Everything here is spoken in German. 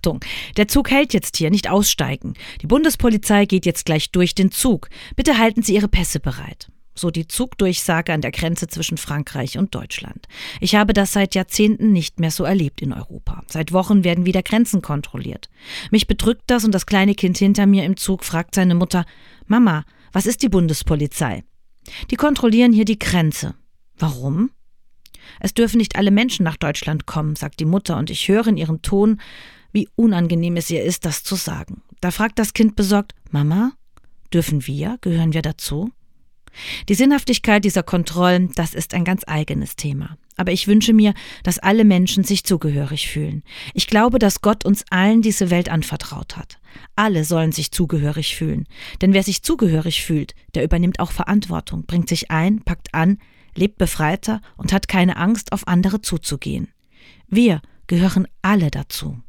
Achtung, der Zug hält jetzt hier, nicht aussteigen. Die Bundespolizei geht jetzt gleich durch den Zug. Bitte halten Sie Ihre Pässe bereit. So die Zugdurchsage an der Grenze zwischen Frankreich und Deutschland. Ich habe das seit Jahrzehnten nicht mehr so erlebt in Europa. Seit Wochen werden wieder Grenzen kontrolliert. Mich bedrückt das und das kleine Kind hinter mir im Zug fragt seine Mutter: Mama, was ist die Bundespolizei? Die kontrollieren hier die Grenze. Warum? Es dürfen nicht alle Menschen nach Deutschland kommen, sagt die Mutter, und ich höre in ihrem Ton, wie unangenehm es ihr ist, das zu sagen. Da fragt das Kind besorgt: Mama, dürfen wir? Gehören wir dazu? Die Sinnhaftigkeit dieser Kontrollen, das ist ein ganz eigenes Thema. Aber ich wünsche mir, dass alle Menschen sich zugehörig fühlen. Ich glaube, dass Gott uns allen diese Welt anvertraut hat. Alle sollen sich zugehörig fühlen. Denn wer sich zugehörig fühlt, der übernimmt auch Verantwortung, bringt sich ein, packt an, lebt befreiter und hat keine Angst, auf andere zuzugehen. Wir gehören alle dazu.